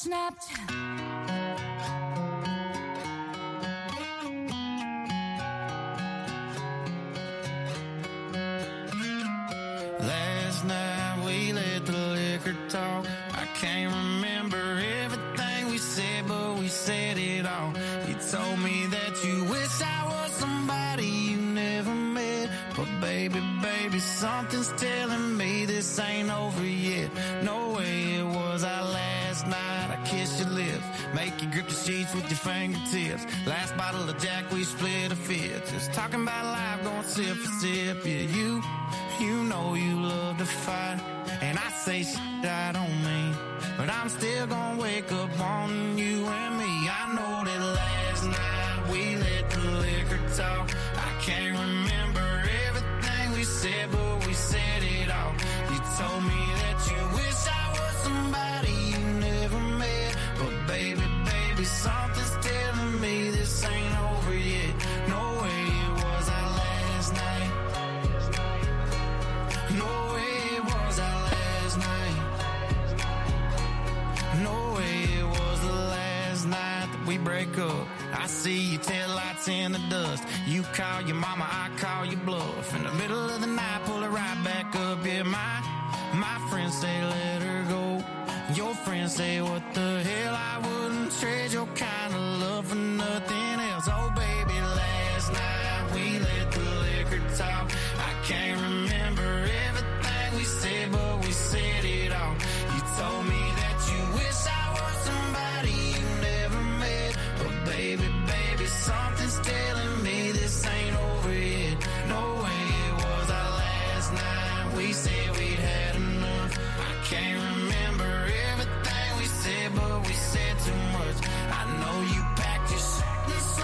snapped. Last night we let the liquor talk. I can't remember everything we said, but we said it all. You told me that you wish I was somebody you never met. But baby, baby, something's telling me this ain't over yet. No way it was our last night. I kissed your lips, make you grip the sheets with your fingertips. Last bottle of Jack, we split a fifth. Just talking about life, going sip for sip. Yeah, you know you love to fight, and I say shit I don't mean, but I'm still gonna wake up on you and me. I know that last night we let the liquor talk. I can't remember everything we said, but we said it all. You told me that you wish I was somebody you never met, but baby, baby, something's telling me this ain't over yet. No way it was our last night. No way it was our last night. No way it was the last night that we break up. I see your taillights in the dust. You call your mama, I call your bluff. In the middle of the night, pull it right back up. Yeah, my friends say let her go. Your friends say what the hell, I wouldn't trade your kind of love for nothing else. Oh baby, last night we let the liquor talk. I can't remember everything we said, but we said it all. You told me that you wish I was somebody you never met, but baby, baby, something's telling me this ain't over yet. No way it was our last night. We said we'd had enough. I can't remember everything we said, but we said too much. I know you packed your shit and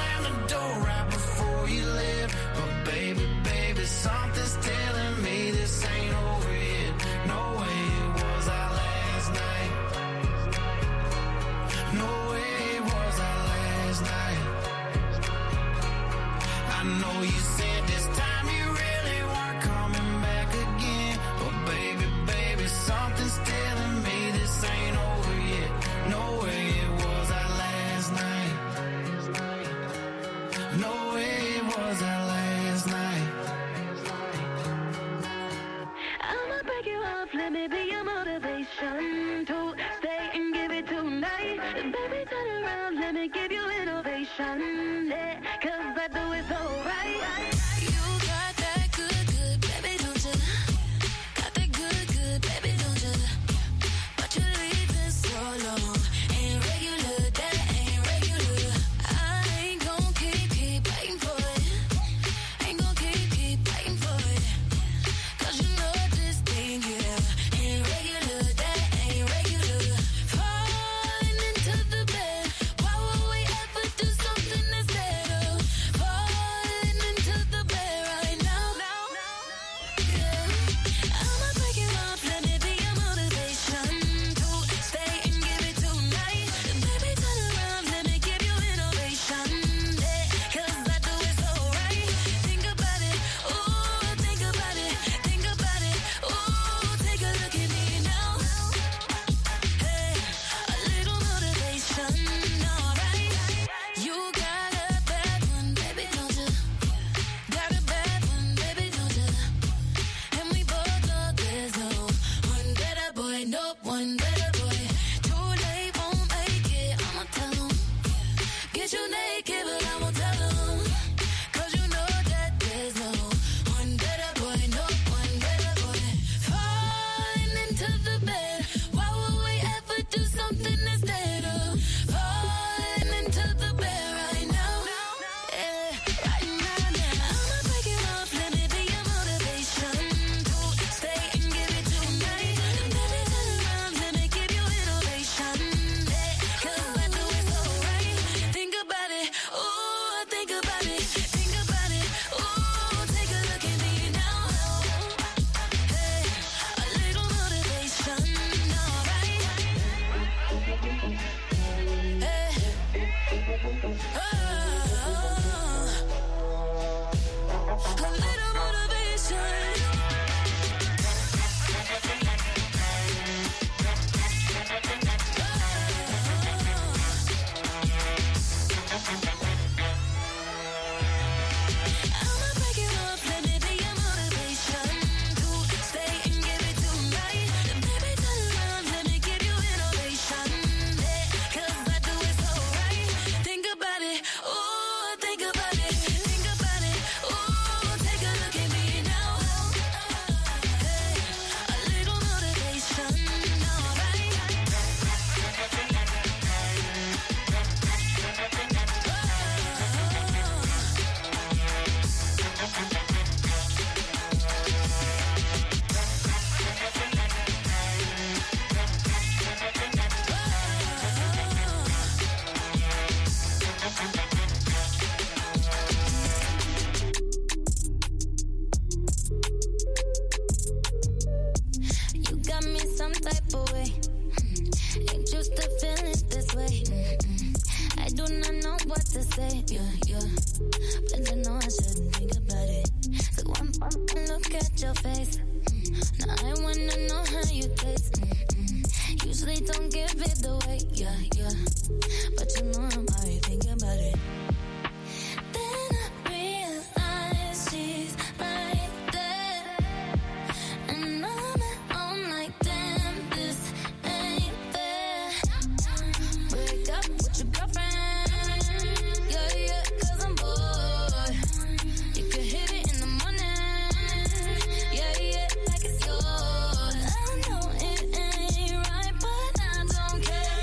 don't give it away, yeah, yeah. But you know I'm already thinking about it. Then I realize she's right there, and I'm at home like, damn, this ain't fair. Break up with your girlfriend, yeah, yeah, 'cause I'm bored. You could hit it in the morning, yeah, yeah, like it's yours. I know it ain't right, but I don't care.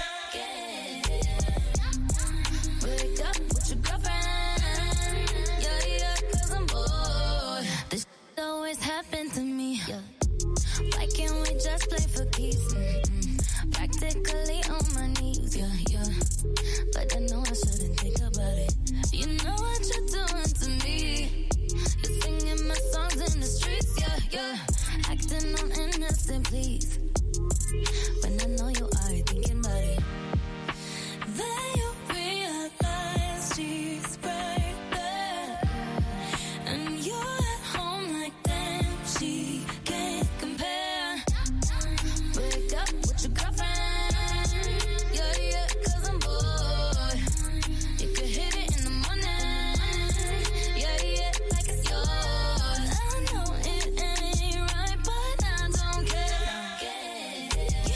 Break up with your girlfriend, yeah, yeah, 'cause I'm bored. This shit always happened to me. Why can't we just play for keeps? Practically on my knees, yeah, yeah. But I know I shouldn't think about it. You know what you're doing to me. You're singing my songs in the streets, yeah, yeah. Acting all innocent, please. When I know you are thinking about it. Then you realize she's right there, and you're at home like, damn, she can't compare. Break up with your girlfriend, yeah, yeah, 'cause I'm bored. You could hit it in the morning, yeah, yeah, like it's yours. I know it ain't right, but I don't care.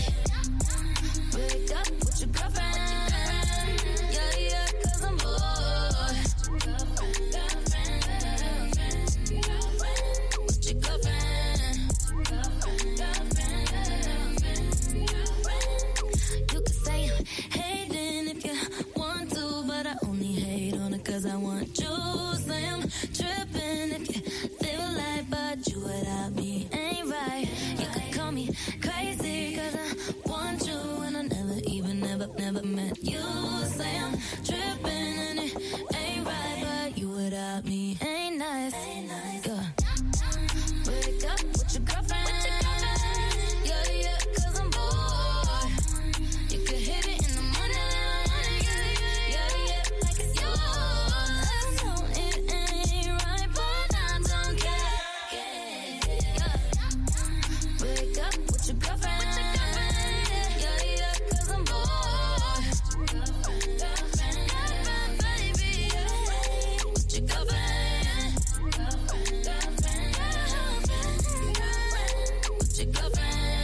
Break up with your girlfriend, yeah, yeah, 'cause I'm bored. With your girlfriend. You could say I'm hating if you want to, but I only hate on it 'cause I want you. Say I'm tripping if you feel like, but you without me ain't right. You could call me crazy 'cause I want you, and I never met you. Say I'm tripping and it ain't right, but you without me ain't nice. Yeah. Break up with your girlfriend, yeah, yeah, 'cause I'm bored. You could hit it in the morning, yeah, yeah, like it's yours. I know it ain't right, but I don't care. Yeah. Break up with your girlfriend, yeah, yeah, 'cause I'm bored. Girlfriend, baby, yeah. With your girlfriend, with your girlfriend.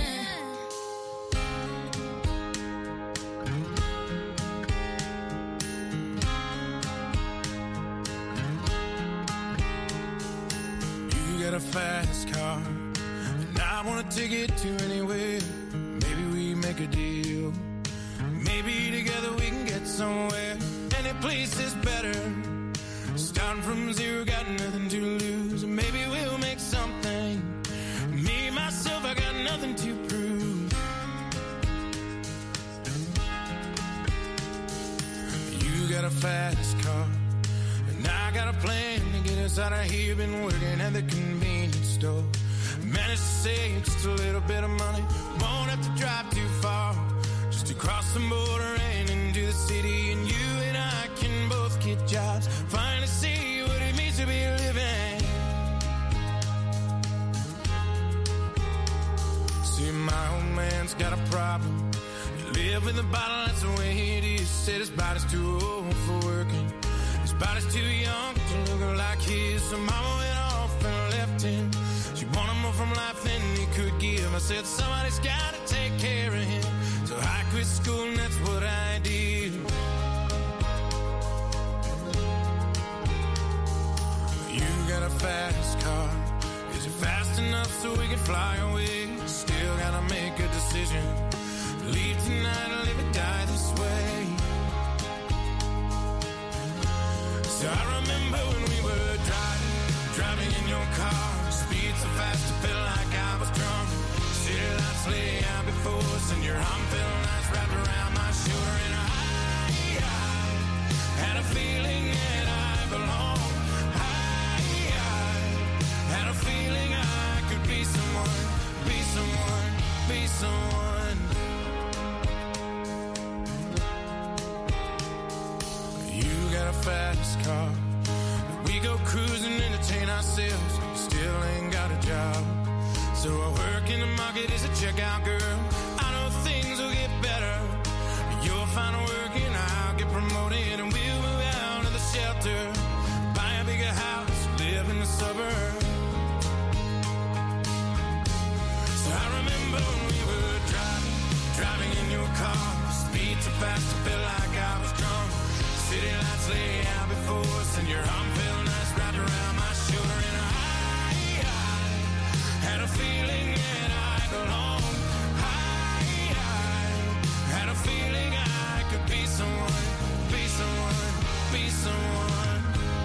You got a fast car, and I wanna take it to anywhere. Maybe we make a deal. Maybe together we can get somewhere. Any place is better. Starting from zero, got nothing to lose. Maybe we'll make something. Me, myself, I got nothing to prove. You got a fast car, and I got a plan to get us out of here. Been working at the convenience store. Managed to save just a little bit of money. Won't have to drive too far, just to cross the border and into the city. And you and I can both get jobs, finally see what it means to be living. See, my old man's got a problem. You live with a bottle, that's the way it is. Said his body's too old for working, his body's too young to look like his. So mama went off and left him. She wanted more from life than he could give. I said somebody's gotta take care of him, so I quit school and that's what I did. You got a fast car, is it fast enough so we can fly away? Still gotta make a decision, leave tonight or live or die this way. So I remember when we were driving in your car, speed so fast it felt like I was drunk. City lights lay out before us, and your arm felt nice wrapped around my shoulder. And I had a feeling that I belonged. I had a feeling I could be someone, be someone, be someone. You got a fast car, we go cruising, entertain ourselves. Still ain't got a job, so I work in the market as a checkout girl. I know things will get better car. Speed so fast, I feel like I was drunk. City lights lay out before us, and your arm felt nice wrapped around my shoulder. And I had a feeling that I belonged. I had a feeling I could be someone, be someone, be someone.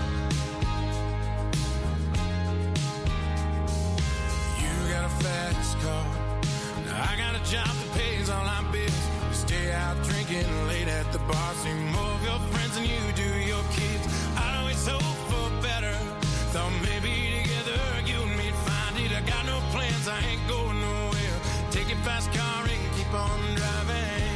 You got a fast car, now I got a job that pays all our bills. You stay out drinking late at the bar, see more of your friends than you do your kids. I'd always hope for better, thought maybe together you and me'd find it. I got no plans, I ain't going nowhere. Take your fast car and keep on driving.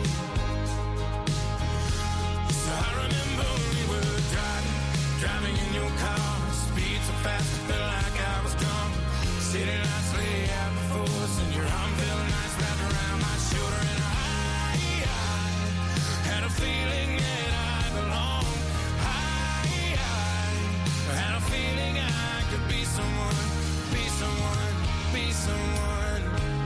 So I remember we were driving in your car. Speed so fast, I felt like I was drunk. City lights lay out before us, and your arm felt nice wrapped around my shoulder. And I had a feeling that I belonged. I had a feeling I could be someone, be someone, be someone.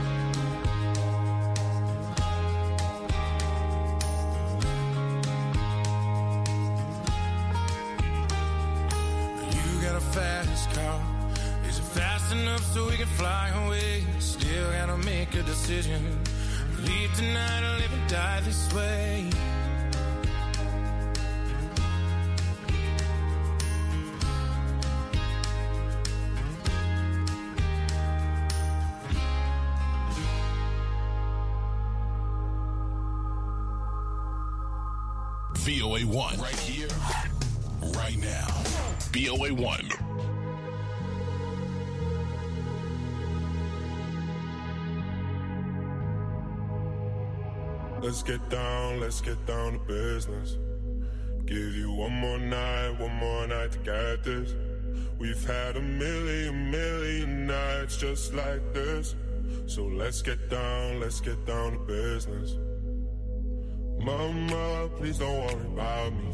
You got a fast car. Is it fast enough so we can fly away? Still gotta make a decision. Leave tonight or live and die this way. VOA1 right here, right now. VOA1. Let's get down to business. Give you one more night to get this. We've had a million nights just like this. So let's get down to business. Mama, please don't worry about me.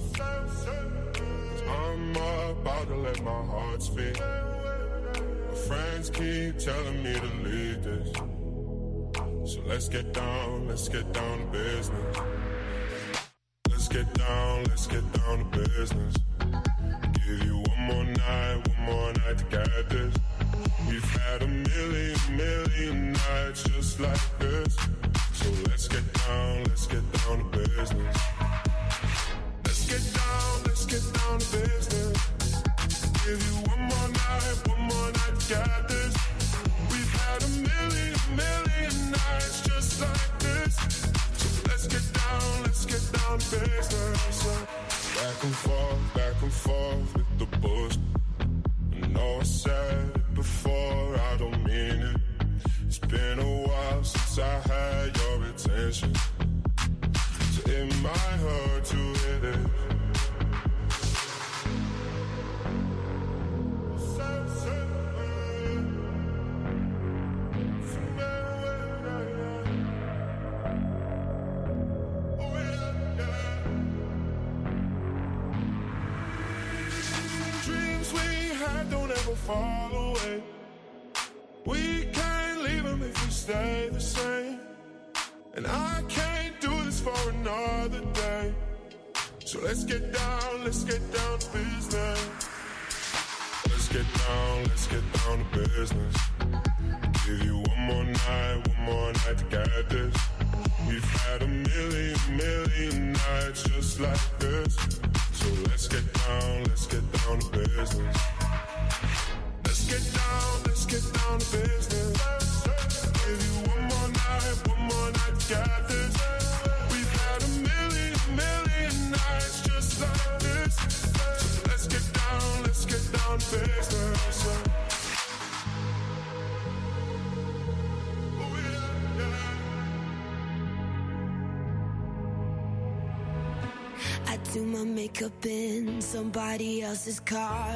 I'm about to let my heart speak. My friends keep telling me to leave this. So let's get down to business. Let's get down to business. Give you one more night to get this. We've had a million nights just like this. So let's get down to business. Let's get down to business. Give you one more night to get this. We've had a million nights just like this. So let's get down to business. Back and forth with the bush. I know I said it before, I don't mean it. It's been a while since I had your attention. So it might hurt to hit it. Dreams we had don't ever fall away. We can't leave them if we stay the same. And I can't do this for another day. So let's get down to business. Let's get down to business. Give you one more night to get this. We've had a million nights just like this. So let's get down to business. Let's get down to business. Give you one more night to get this. We've had a million nights just like this. So let's get down to business. I do my makeup in somebody else's car.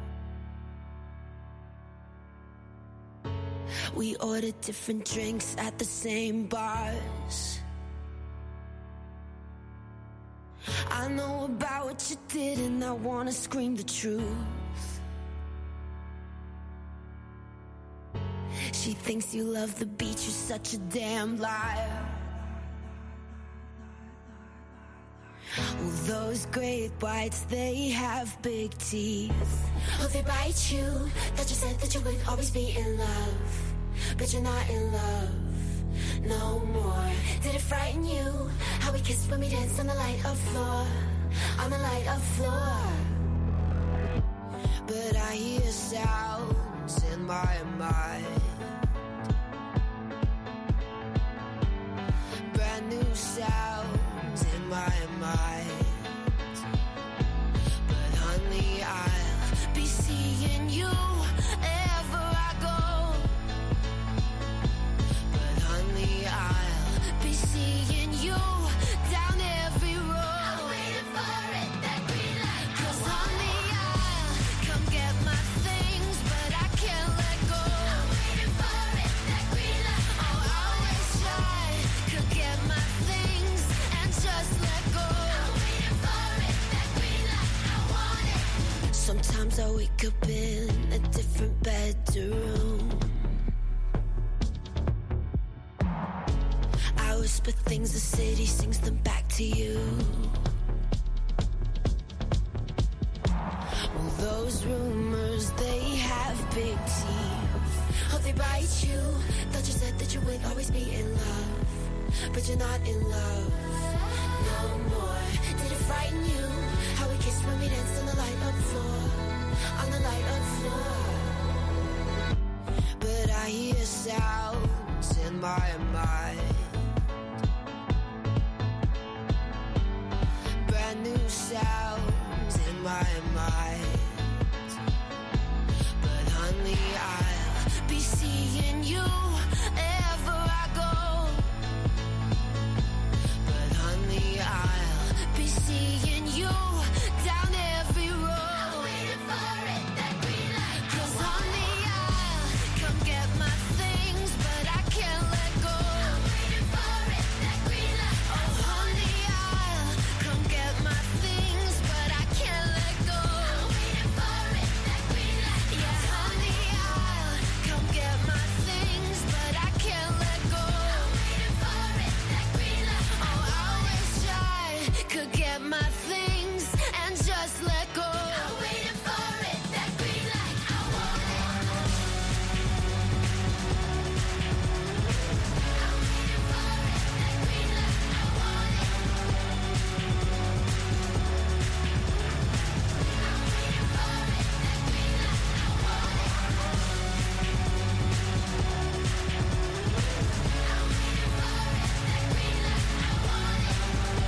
We order different drinks at the same bars. I know about what you did and I wanna scream the truth. She thinks you love the beach, you're such a damn liar. Well, those great whites, they have big teeth. Oh, they bite you. Thought you said that you would always be in love, but you're not in love no more. Did it frighten you how we kissed when we danced on the light of floor, on the light of floor? But I hear sounds in my mind, brand new sounds in my mind. But honey, I'll be seeing you ever I go. But honey, I'll be seeing you down every road. I'm waiting for it, that green light. 'Cause honey, I'll come get my things, but I can't let go. I'm waiting for it, that green light. Oh, I wish I could get my things and just let go. I'm waiting for it, that green light. I want it. Sometimes I wake up in a different bedroom. I whisper things, the city sings them back to you. Well, those rumors, they have big teeth. Oh, they bite you. Thought you said that you would always be in love, but you're not in love no more. Did it frighten you how we kissed when we danced on the light of floor, on the light of floor? But I hear sounds in my mind, brand new sounds in my mind. But honey, I'll be seeing you ever I go. But honey, I'll be seeing you down every road. I'm waiting for it, that green light. 'Cause honey, I'll come get my things, but I can't let go. I'm waiting for it, that green light. Oh honey, I'll come get my things, but I can't let go. I'm waiting for it, that green light. Yeah, honey, I'll come get my things, but I can't let go. I'm waiting for it, that green light. Oh, I wish I could get my things and just let go. I'm waiting for it, that green light. I want it. I'm waiting for it, that green light. I want it. I'm waiting for it, that green light. I want it. I'm waiting for it, that green light. I want it.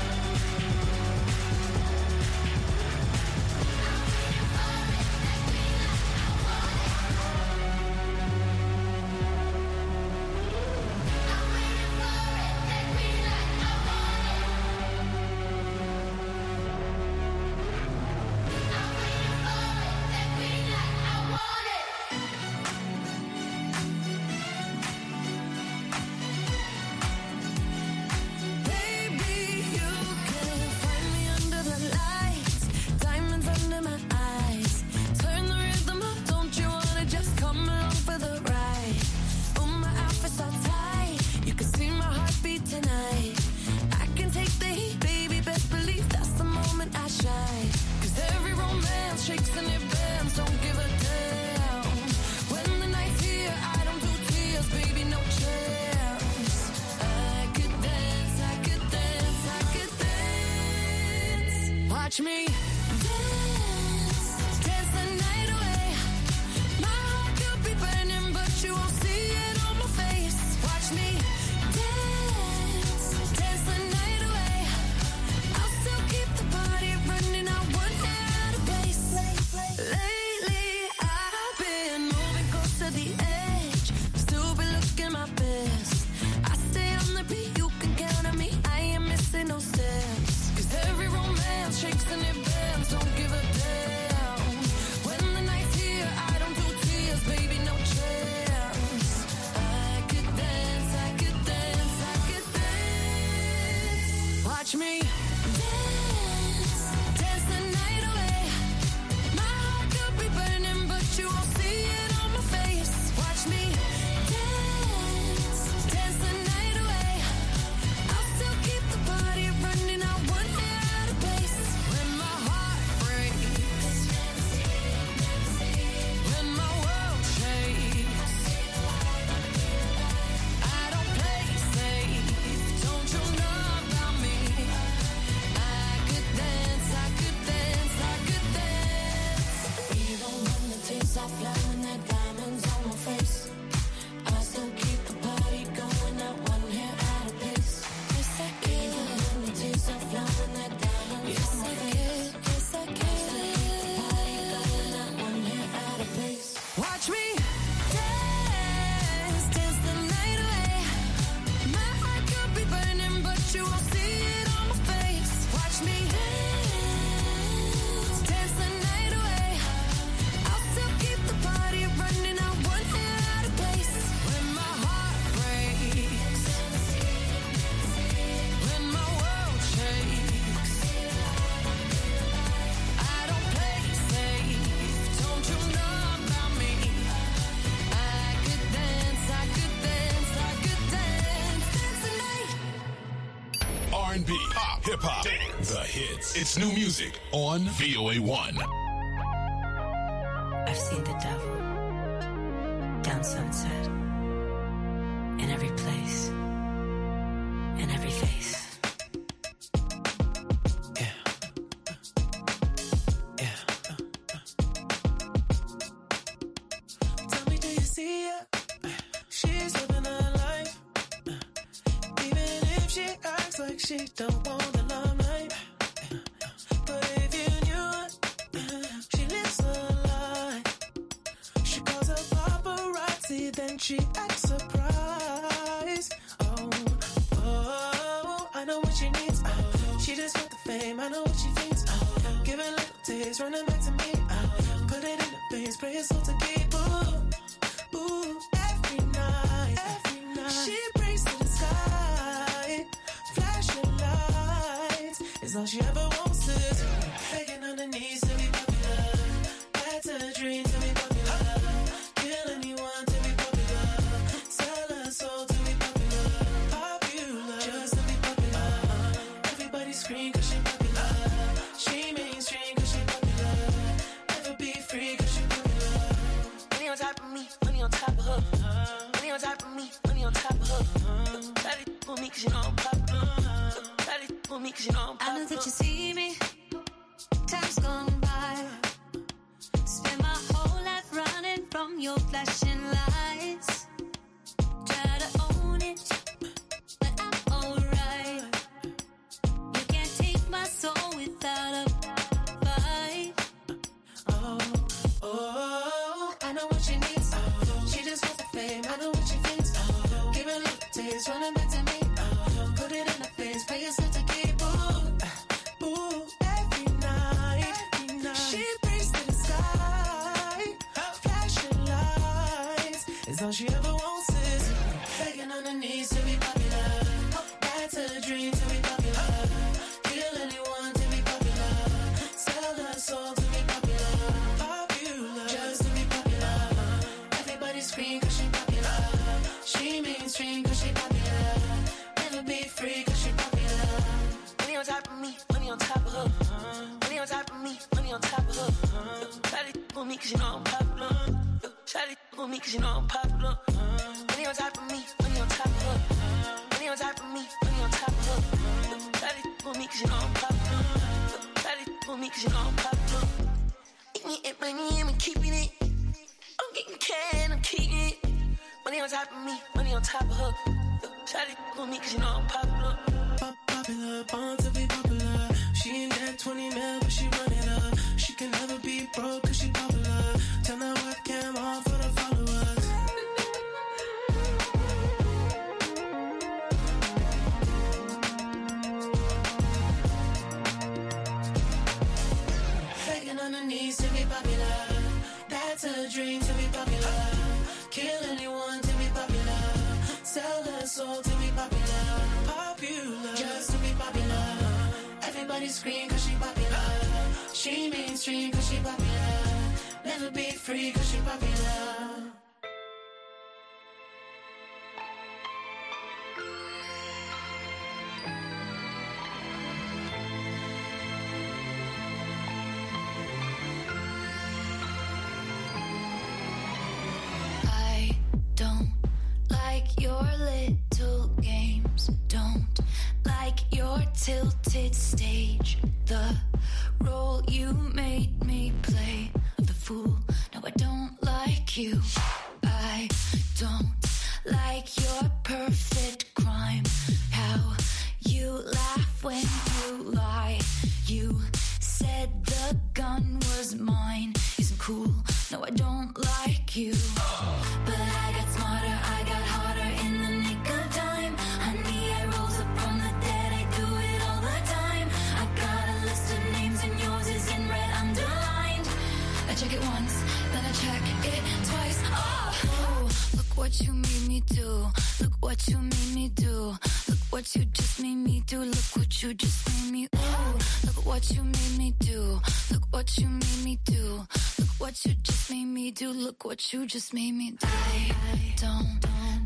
Baby, you can find me under the lights, diamonds under my eyes. Turn the rhythm up, don't you wanna just come along for the ride? Oh, my outfit's all tight, you can see my heartbeat tonight. I can take the heat, baby, best believe that's the moment I shine. 'Cause every romance shakes and it bends, don't give a damn. When the night's here, I don't do tears, baby, no chance. I could dance, I could dance, I could dance. Watch me dance, dance the night away. My heart could be burning, but you won't see it on my face. Watch me dance, dance the night away. I'll still keep the party running, I won't out of place. Lately, I've been moving close to the edge, still be looking my best. I stay on the beat, you can count on me, I ain't missing no steps. 'Cause every romance shakes and it bends, don't give a damn. When the night's here, I don't do tears, baby, no chance. I could dance, I could dance, I could dance. Watch me dance, dance the night away. My heart could be burning, but you won't see it on my face. Watch me dance, dance the night away. I'll still keep the party running, I won't out of R&B, pop, hip-hop, dance, the hits. It's new music on VOA1. I've seen the devil down Sunset, in every place, in every face. Tell me, do you see her? She's living her life. Even if she acts like she don't want the limelight. But if you knew her, she lives a lie. She calls her paparazzi, then she acts surprised. Oh, I know what she needs. She just want the fame, I know what she thinks. Give it little taste, running back to me. Put it in the veins, pray it's all to keep. Ooh, every night. She prays to the sky, flashing lights. It's all she ever wants is begging on her knees to be popular. That's a dream to be popular. Kill anyone to be popular. Sell her soul to be popular. Popular, just to be popular. Everybody scream 'cause she popular. She mainstream 'cause she popular. Never be free 'cause she popular. Money on top of me, money on top of her. Money on top of me, money on top of her. Daddy for me 'cause you know I'm popular. Daddy for me 'cause you know I'm popular. I know that you see me. Time's gone by. Spend my whole life running from your flashing lights. Try to own it, but I'm alright. You can't take my soul without a fight. Oh, I know what she needs. She just wants the fame, I know what she thinks. Give it a little taste, running back to me. Put it in her face, pay yourself to keep. Ooh, every night. She prays to the sky, flashing lights. It's all she ever wants is begging on her knees to be popular. That's a dream to be popular. Kill anyone to be popular. Sell her soul to be popular. Popular, just to be popular. Everybody scream 'cause she popular. She mainstream 'cause she popular. Never be free 'cause she popular. Money on top of me, money on top of her. Money on top of me, money on top of her. Shawty for me 'cause you know I'm popular. Shawty for me 'cause you know I'm popular. Money on top of me, money on top of her. Money on top of me, money on top of her. Shawty for me 'cause you know I'm popular. Shawty for me 'cause you know I'm popular. Eat me and money, I'm keeping it. I'm getting can, I'm keeping it. Money on top of me, money on top of her. Shawty for me 'cause you know I'm popular. Popular, born to be popular. She ain't got 20 mil, but she run it up. She can never be broke 'cause she popular. Turn that webcam on for the followers. Begging on her knees to be popular. That's a dream to be popular. Kill anyone to be popular. Sell her soul to be popular. Popular, just to be popular. Everybody scream 'cause she popular. She mainstream 'cause she popular. Never be free 'cause she popular. I don't like your little games. Don't like your tilted stage. The role you made me play of the fool. No, I don't like you. I don't like your perfect crime. How you laugh when you lie. You said the gun was mine. Isn't cool. No, I don't like you. But I got smarter, I got harder in the nick of time. Honey, I rose up from the dead, I do it all the time. I got a list of names and yours is in red underlined. I check it once, then I check it twice. Oh, look what you made me do. Look what you made me do. Look what you just made me do. Look what you just made me. Ooh, look what you made me do. Look what you made me do. Look what you just made me do. Look what you just made me do. I don't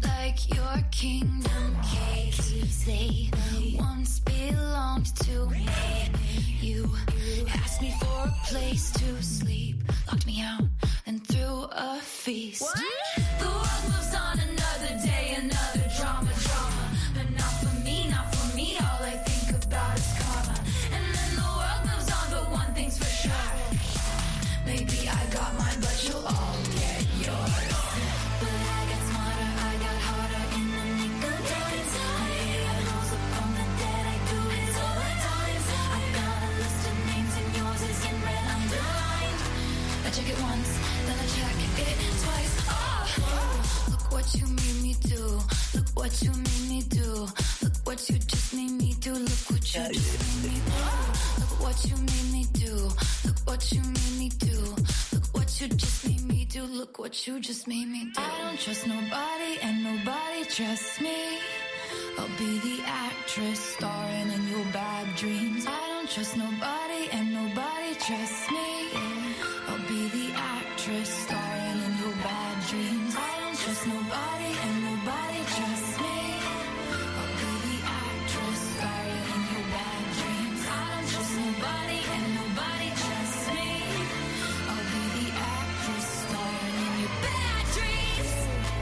like your kingdom keys. They once belonged to me. You asked me for a place to sleep, locked me out, and threw a feast. What? The world moves on another day, another drama. But not for me, not for me. All I think about is karma. And then the world moves on, but one thing's for sure. Maybe I got mine, but you'll all get yours. But I got smarter, I got harder in the nick of time. I rose up from the dead, I do it all the time. I got a list of names and yours is in red underlined. I check it once, then I check it twice. Oh, look what you made me do. Look what you made me do. Look what you just made me do. Look what you just made me do. Look what you made me do. Look what you made me do. Look what you just made me do. Look what you just made me do. I don't trust nobody and nobody trusts me. I'll be the actress starring in your bad dreams. I don't trust nobody and nobody trusts me. I'll be the actress starring in your bad dreams. I don't trust nobody and nobody trusts me. I'll be the actress starring in your bad dreams. I don't trust nobody and nobody trusts me. I'll be the actress starring in your bad dreams.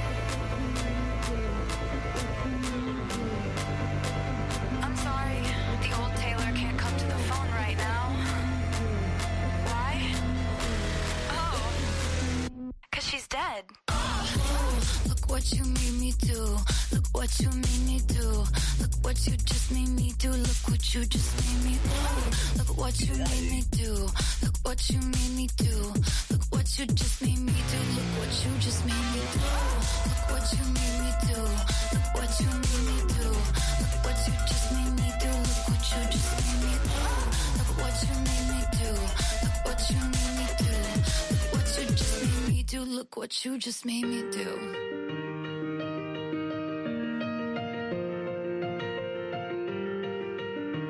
I'm sorry, the old Taylor can't come to the phone right now. Why? Oh, 'cause she's dead. Look what you made me do. Look what you made me do. Look what you just made me do. Look what you just made me do. Look what you made me do. Look what you made me do. Look what you just made me do. Look what you just made me do. Look what you made me do. Look what you made me do. Look what you just made me do. Look what you just made me do. Look what you made me do. Look what you made me do. Look what you just made me do. Look what you just made me do.